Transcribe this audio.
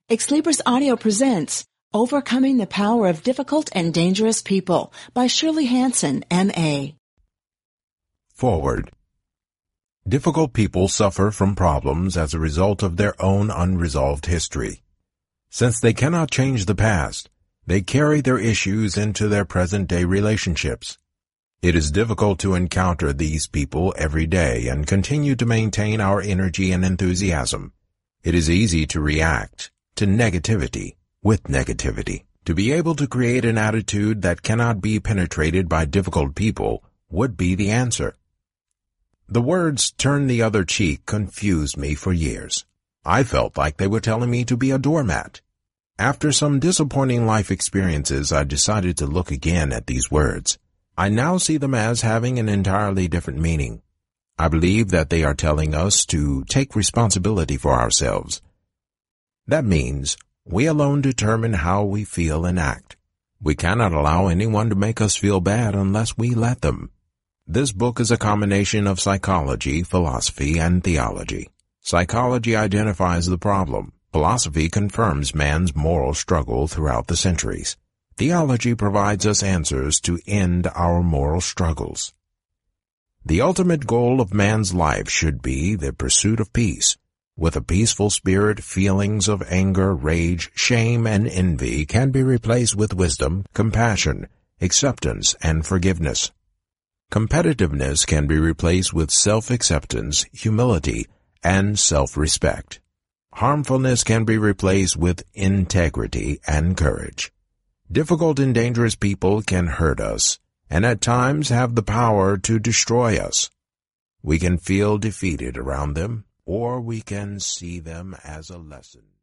Exlibris Audio presents Overcoming the Power of Difficult and Dangerous People by Shirley Hansen, M.A. Forward. Difficult people suffer from problems as a result of their own unresolved history. Since they cannot change the past, they carry their issues into their present-day relationships. It is difficult to encounter these people every day and continue to maintain our energy and enthusiasm. It is easy to react to negativity with negativity. To be able to create an attitude that cannot be penetrated by difficult people would be the answer. The words "turn the other cheek" confused me for years. I felt like they were telling me to be a doormat. After some disappointing life experiences, I decided to look again at these words. I now see them as having an entirely different meaning. I believe that they are telling us to take responsibility for ourselves. That means we alone determine how we feel and act. We cannot allow anyone to make us feel bad unless we let them. This book is a combination of psychology, philosophy, and theology. Psychology identifies the problem. Philosophy confirms man's moral struggle throughout the centuries. Theology provides us answers to end our moral struggles. The ultimate goal of man's life should be the pursuit of peace. With a peaceful spirit, feelings of anger, rage, shame, and envy can be replaced with wisdom, compassion, acceptance, and forgiveness. Competitiveness can be replaced with self-acceptance, humility, and self-respect. Harmfulness can be replaced with integrity and courage. Difficult and dangerous people can hurt us, and at times have the power to destroy us. We can feel defeated around them, or we can see them as a lesson.